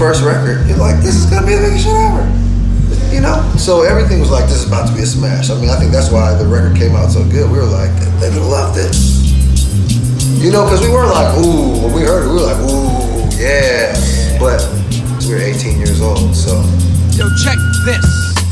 first record, you're like, this is gonna be the biggest shit ever. You know? So everything was like, this is about to be a smash. I mean, I think that's why the record came out so good. We were like, they're gonna love this. You know, because we were like, ooh, when we heard it, we were like, ooh, yeah. But we were 18 years old, so. Yo, check this.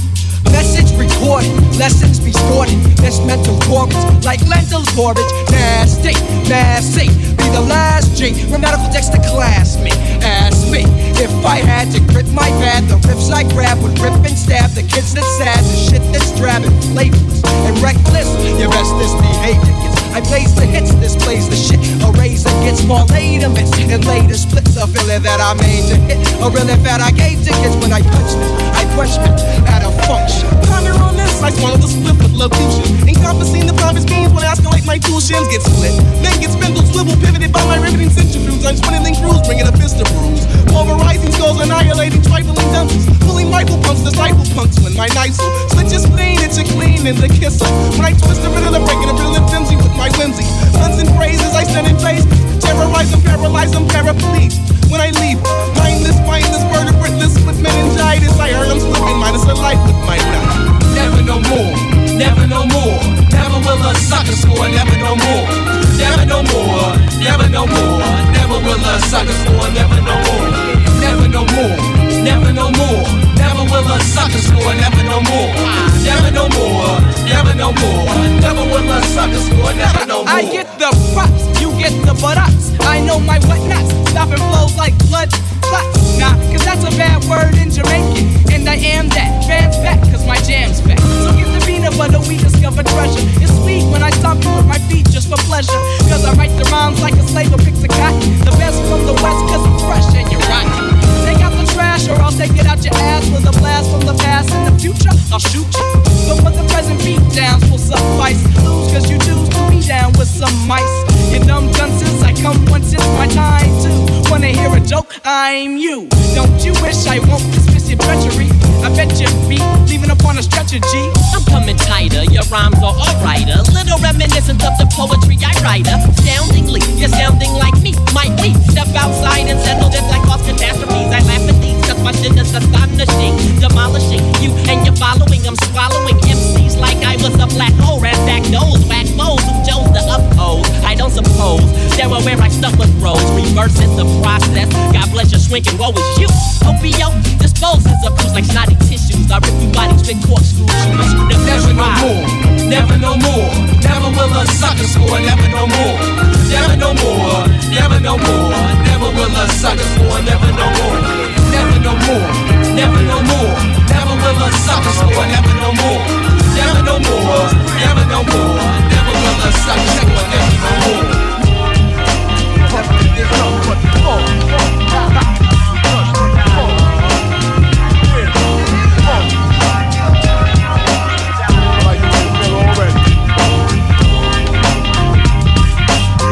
Message recorded, lessons be sported. This mental porridge, like lentils porridge. Nasty, nasty, be the last G. When medical text the classmate, ask me if I had to grip my pad. The riffs I grab would rip and stab the kids that's sad, the shit that's drab and flavorless and reckless. Your best misbehavior gets. I blaze the hits, this plays the shit. A razor gets more later bits and later splits. A feeling that I made to hit. A real that I gave to kids when I punched it. I questioned at a function. Ponder on this, I swallow the split with locution. Encompassing the promised means when I escalate my two shins get split. Then get spindle, swivel, pivoted by my riveting centrifuge. I'm swindling crews, bringing a fist to bruise. Pulverizing skulls, annihilating trifling dungeons. Pulling rifle punks, disciple punks when my knife so switches spleen, it's a clean in the kisser. When I twist the riddle, I'm breaking a riddle and flimsy with my whimsy. Puns and phrases, I stand in face. Terrorize them, paralyze them, paraplegic. When I leave, mindless, vertebrateless with meningitis. I heard I'm slipping, minus a life with my knife. Never no more, never no more. Never will a sucker score, never no more. Never no more, never no more. Never will a sucker score, never no more. Never no more, never no more. Never will a sucker score, never no more. Never no more, never no more. Never will a sucker score, never no more. I get the props, you get the buttocks. I know my whatnots, stopping flows like blood clots. Nah, cause that's a bad word in Jamaican. And I am that, fans back, cause my jam's back. So get the peanut butter, we discover treasure. It's sweet when I stomp you with my feet just for pleasure. Cause I write the rhymes like a slave who picks a cotton. The best from the west cause I'm fresh and you're rotten. Take out the trash or I'll take it out your ass with a blast from the past. In the future, I'll shoot you. But for the present beat downs will suffice. Lose cause you choose to be down with some mice. You dumb dunces, I come once, it's my time too. Wanna hear a joke? I'm you. Don't you wish I won't dismiss your treachery? I bet you be leaving upon a stretcher, G. I'm coming tighter, your rhymes are alright. A little reminiscent of the poetry I write. Astoundingly, you're sounding like me. Might we step outside and settle this like cause catastrophes? I laugh at these cause my shit is astonishing. Demolishing you and your following. I'm swallowing MCs like I was a black hole. Ransack those whack foes who chose to uphold. I don't suppose they're aware I stuck with roads. Reversing the process. God bless your shrinking, woe is you. Opio disposes of clues like snotty tissues. I rip you bodies with corkscrews. Never no more, never no more. Never will a sucker score, never no more. Never no more, never no more. Never will a sucker score, never no more.